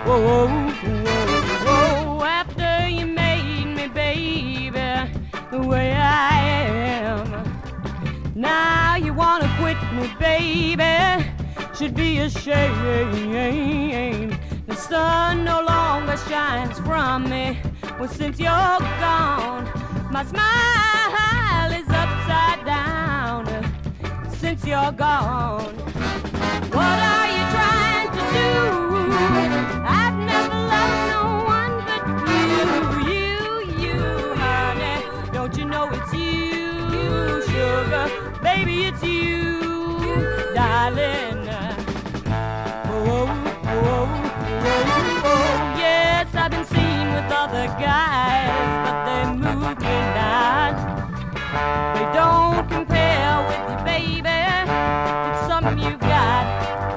Whoa, whoa, whoa, after you made me, baby, the way I am. Now you wanna quit me, baby, should be ashamed. The sun no longer shines from me, well, since you're gone, my smile is upside down, since you're gone. What are you trying to do? I've never loved no one but you, honey. Don't you know it's you, sugar? Baby, it's you, darling. Whoa, whoa, whoa, whoa. Yes, I've been seen with other guys, but they move me not. They don't compare with you, baby. It's something you've got.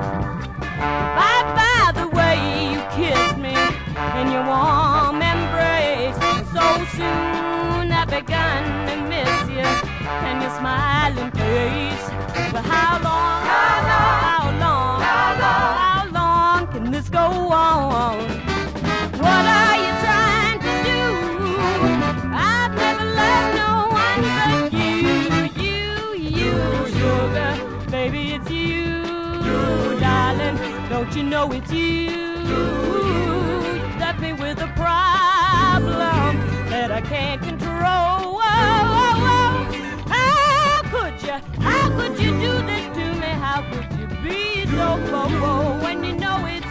By the way you kissed me in your warm embrace, so soon I've begun to miss you and your smiling face. But how long can this go on? What are you trying to do? I've never loved no one but you, sugar. Baby, it's you, darling. Don't you know it's you? You left me with a problem that I can't control. How could you do this to me? How could you be so bold when you know it's